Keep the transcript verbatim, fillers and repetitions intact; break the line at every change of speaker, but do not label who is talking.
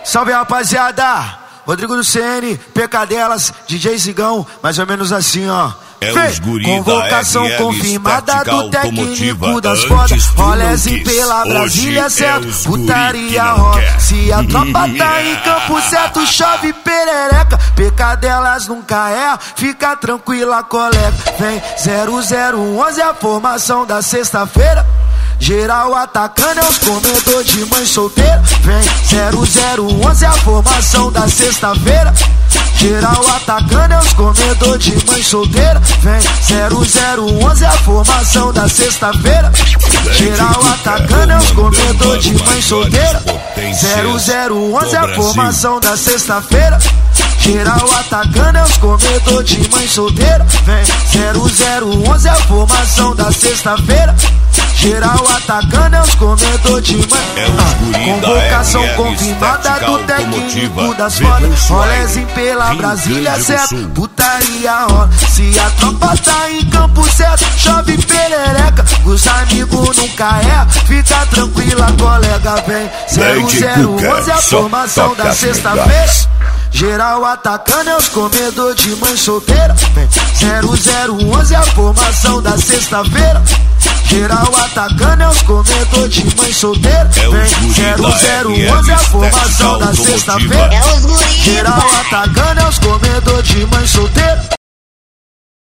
Salve, rapaziada. Rodrigo do C N, P K delas, D J Zigão, mais ou menos assim, ó.
É
Fê,
os guri
convocação
da R L
confirmada do técnico das
antes
fodas.
do
Roleze
Lucas.
pela
Hoje
Brasília,
é
certo?
os guri
Putaria
que não
rola.
quer.
Se a tropa tá em campo certo, chove perereca. P K delas nunca é, fica tranquila, colega. Vem zero zero onze, a formação da sexta-feira. Geral atacando é os comedor de mãe solteira. Vem zero zero onze, a formação da sexta-feira. Geral atacando é os comedor de mãe solteira. Vem zero zero onze, a formação da sexta-feira. Geral atacando é os comedor de mãe solteira. zero zero onze, a formação da sexta-feira. Geral atacando é os comedor de mãe solteira. Vem zero zero onze, a formação da sexta-feira. Geral atacando é os comedor de mãe.
É os guri
Convocação
da R L
confirmada do técnico das fodas. Roleze pela Brasília, certo? Putaria rola. Se a tropa tá em campo certo, chove perereca. Os amigos nunca é, fica tranquila, colega. Vem zero zero onze, a formação da sexta-feira. Geral atacando é os comedor de mãe solteira. Vem zero zero onze, a formação da sexta-feira. Geral atacando é os comedor de mãe solteira. Vem zero zero onze, a formação da sexta-feira. Geral atacando é os comedor de mãe solteira.